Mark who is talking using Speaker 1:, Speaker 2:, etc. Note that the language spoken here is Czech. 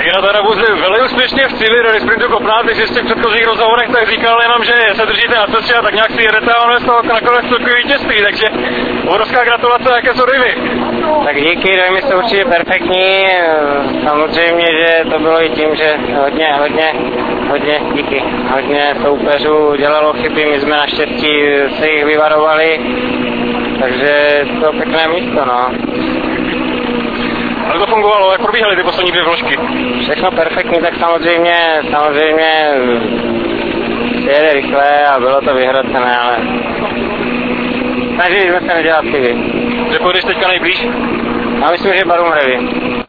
Speaker 1: Já teda budu velmi úspěšně v cíli Rally Sprintu Kopná, ty jsi v těch předchozích rozhovorech tak říkal jenom, že se držíte na cestě a tak nějak si jedete a ono je z toho nakonec celkový vítězství, takže obrovská gratulace, jaké jsou dojmy?
Speaker 2: Tak díky, dojmy jsou určitě perfektní, samozřejmě, že to bylo i tím, že hodně díky. Hodně soupeřů dělalo chyby, my jsme naštěstí se jich vyvarovali, takže to pěkné místo, no.
Speaker 1: Ale to fungovalo, jak probíhaly ty poslední dvě vložky?
Speaker 2: Všechno perfektní, tak samozřejmě jede rychle a bylo to vyhrocené, ale snažili jsme se nedělat chyby.
Speaker 1: Kde pojedeš teďka nejblíž?
Speaker 2: Já myslím, že Barum Revy.